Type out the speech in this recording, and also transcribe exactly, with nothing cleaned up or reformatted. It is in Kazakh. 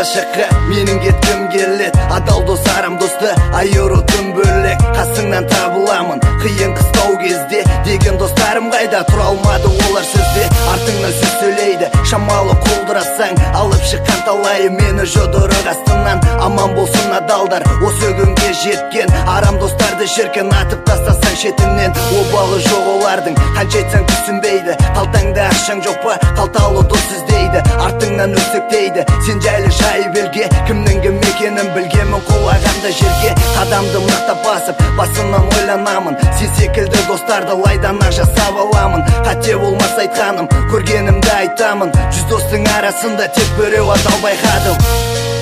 болашаққа менің кеткім келет. Адал дос арам досты айыру тым бөлек. Қасыңнан табыламын қиын қыстау кезде деген достарым қайда? Тұра алмады олар сөзде, артыңнан сөз сөйлейді. Шамалы қолдырасаң алып шыққан талайы мені жодырық астынан. Аман болсын адалдар осы күнге жеткен. Арам достарды шіркін атып тастасаң шетінен. Обалы жоқ олардың қанша айтсаң түсінбейді. Қалтаңда ақшаң жоқ па, қалталы дос іздейді. Артыңнан өсектейді сен жайлы жай белге. Кімнің кім екенін білгенмін құлағанда жерге. Қадамды мықтап басып басынан ойланамын. Сен секілді достарды лайдан ақ жасап аламын. Қате болмас айтқаным, көргенімді айтамын. Жүз достың арасында тек біреу адал байқадым.